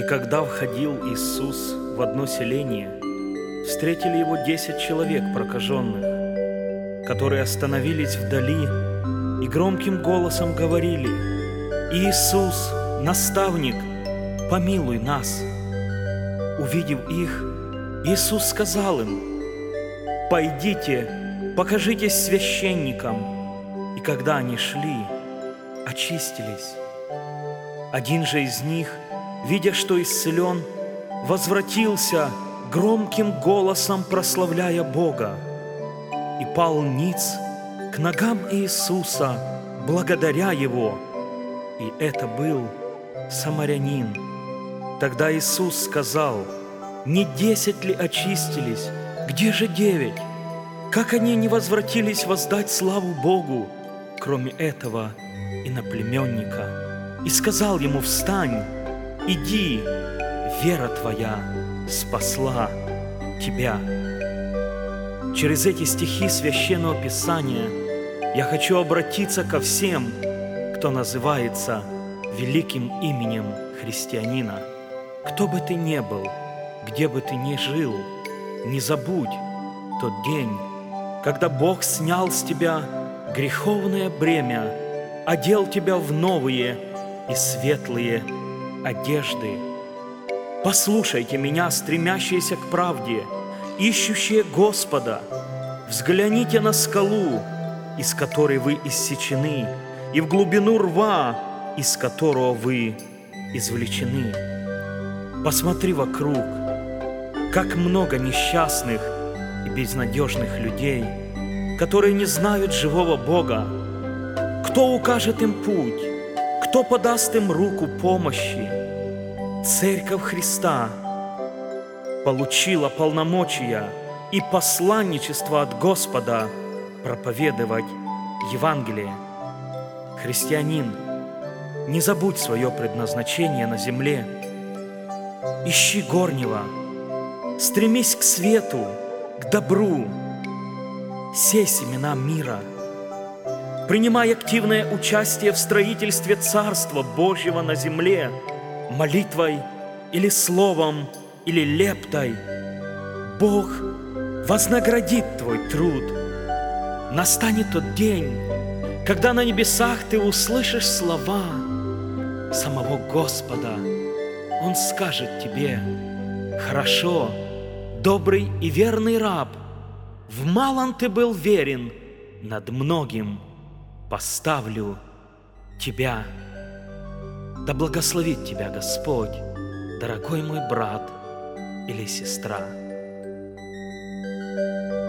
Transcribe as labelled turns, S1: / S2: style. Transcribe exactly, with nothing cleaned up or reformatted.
S1: когда входил Иисус в одно селение, встретили его десять человек прокаженных, которые остановились вдали и громким голосом говорили: «Иисус, наставник, помилуй нас!» Увидев их, Иисус сказал им: «Пойдите, покажитесь священникам». И когда они шли, очистились. Один же из них, видя, что исцелен, возвратился, громким голосом прославляя Бога, и пал ниц к ногам Иисуса, благодаря Его. И это был самарянин. Тогда Иисус сказал: «Не десять ли очистились? Где же девять? Как они не возвратились воздать славу Богу, кроме этого иноплеменника?» И сказал ему: «Встань, иди, вера твоя спасла тебя». Через эти стихи Священного Писания я хочу обратиться ко всем, кто называется великим именем христианина. Кто бы ты ни был, где бы ты ни жил, не забудь тот день, когда Бог снял с тебя греховное бремя, одел тебя в новые и светлые одежды. Послушайте меня, стремящиеся к правде, ищущие Господа. Взгляните на скалу, из которой вы иссечены, и в глубину рва, из которого вы извлечены. Посмотри вокруг, как много несчастных и безнадежных людей, которые не знают живого Бога. Кто укажет им путь? Кто подаст им руку помощи? Церковь Христа получила полномочия и посланничество от Господа проповедовать Евангелие. Христианин, не забудь свое предназначение на земле. Ищи горнего, стремись к свету, к добру, сей семена мира. Принимай активное участие в строительстве Царства Божьего на земле, молитвой или словом, или лептой. Бог вознаградит твой труд. Настанет тот день, когда на небесах ты услышишь слова самого Господа. Он скажет тебе: «Хорошо, добрый и верный раб, в малом ты был верен, над многим поставлю тебя». Да благословит тебя Господь, дорогой мой брат или сестра.